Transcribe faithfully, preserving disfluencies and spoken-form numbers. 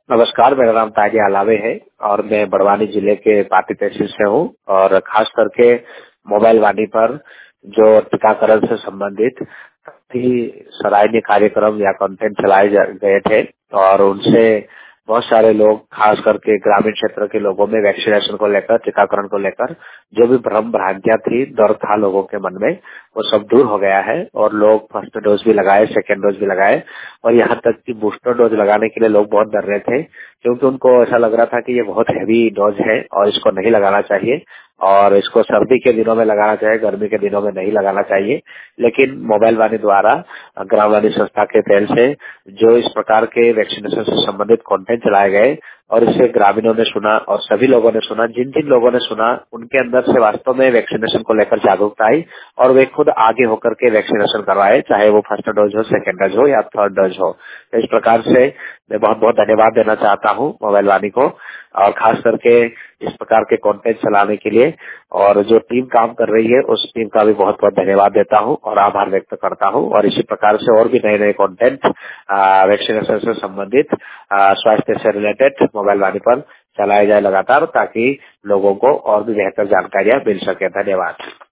नमस्कार, मेरा नाम ताजी अलावे है और मैं बड़वानी जिले के पाटी तहसील से हूँ और खास करके मोबाइल वाणी पर जो टीकाकरण से संबंधित काफी सराहनीय कार्यक्रम या कंटेंट चलाए गए थे और उनसे बहुत सारे लोग खास करके ग्रामीण क्षेत्र के लोगों में वैक्सीनेशन को लेकर, टीकाकरण को लेकर जो भी भ्रम भ्रांतियां थी, डर था लोगों के मन में, वो सब दूर हो गया है और लोग फर्स्ट डोज भी लगाए, सेकेंड डोज भी लगाए और यहाँ तक कि बूस्टर डोज लगाने के लिए लोग बहुत डर रहे थे क्योंकि उनको ऐसा लग रहा था कि ये बहुत हैवी डोज है और इसको नहीं लगाना चाहिए और इसको सर्दी के दिनों में लगाना चाहिए, गर्मी के दिनों में नहीं लगाना चाहिए। लेकिन मोबाइल वाणी द्वारा ग्राम वाणी संस्था के पहल से जो इस प्रकार के वैक्सीनेशन से संबंधित कंटेंट चलाए गए और इससे ग्रामीणों ने सुना और सभी लोगों ने सुना, जिन जिन लोगों ने सुना उनके अंदर से वास्तव में वैक्सीनेशन को लेकर जागरूकता आई और वे खुद आगे होकर के वैक्सीनेशन करवाए, चाहे वो फर्स्ट डोज हो, सेकेंड डोज हो या थर्ड डोज हो। तो इस प्रकार से मैं बहुत बहुत धन्यवाद देना चाहता हूँ मोबाइल वाणी को और खास करके इस प्रकार के कंटेंट चलाने के लिए और जो टीम काम कर रही है उस टीम का भी बहुत बहुत धन्यवाद देता हूँ और आभार व्यक्त करता हूँ और इसी प्रकार से और भी नए नए कंटेंट वैक्सीनेशन से संबंधित स्वास्थ्य से रिलेटेड मोबाइल वाणी पर चलाए जाए लगातार ताकि लोगों को और भी बेहतर जानकारियां मिल सके। धन्यवाद।